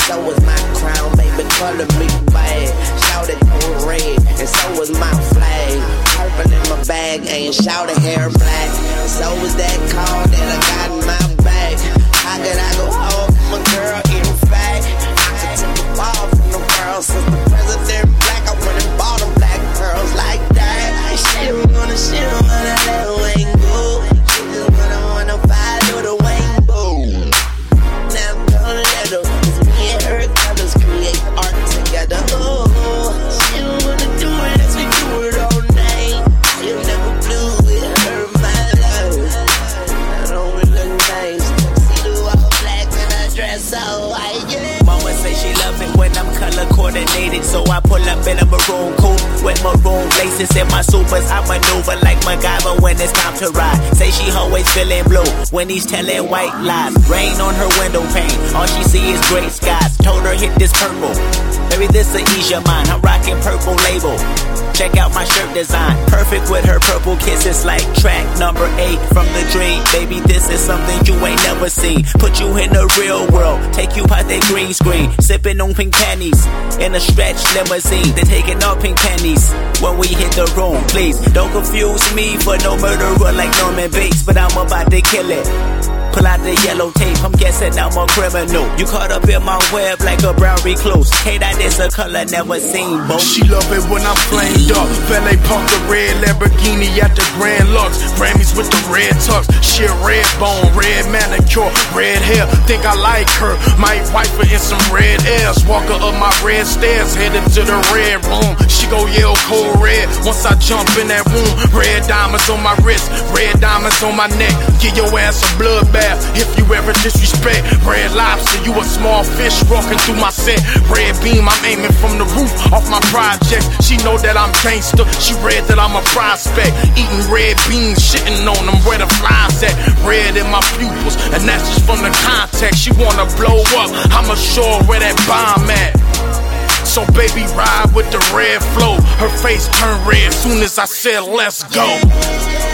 so was my crown, baby, color me bad. Shout it on red, and so was my flag. Purple in my bag, and shout it hair black. And so was that call that I got in my bag. How could I go home from a girl, in fact? I took a ball from the world, since the president black, I went and bought them black pearls like that. She don't wanna let her wing go. She just wanna follow the rainbow. Now I'm gonna let her, 'cause me and her colors create art together. Oh, she don't wanna do it as we do it all night. She'll never blue with her, my love. I don't really look nice. Tuxedo all black and I dress so white, yeah. Mama say she love it when I'm color coordinated, so I pull up in a maroon coupe with maroon laces in my supers. I maneuver like MacGyver when it's time to ride. Say she always feeling blue when he's telling white lies. Rain on her window pane, all she see is gray skies. Told her hit this purple, baby this'll ease your mind. I'm rocking purple label. Check out my shirt design, perfect with her purple kisses like track number 8 from the dream. Baby, this is something you ain't never seen. Put you in the real world, take you out that green screen. Sipping on pink panties in a stretch limousine. They're taking off pink panties when we hit the room. Please don't confuse me for no murderer like Norman Bates, but I'm about to kill it. Pull out the yellow tape, I'm guessing I'm a criminal. You caught up in my web like a brown recluse. Hey, that is a color never seen, boy. She love it when I'm flamed up. Valet park the red Lamborghini at the Grand Lux. Grammys with the red tux. She a red bone, red manicure, red hair. Think I like her. Might wipe her in some red airs. Walk her up my red stairs, headed to the red room. She go yell cold red once I jump in that room. Red diamonds on my wrist, red diamonds on my neck. Give your ass a bloodbath if you ever disrespect. Red lobster, you a small fish walking through my set. Red beam, I'm aiming from the roof off my projects. She know that I'm gangster, she read that I'm a prospect. Eating red beans, shitting on them where the flies at. Red in my pupils, and that's just from the context. She wanna blow up, I'ma show her where that bomb at. So baby, ride with the red flow. Her face turned red soon as I said let's go.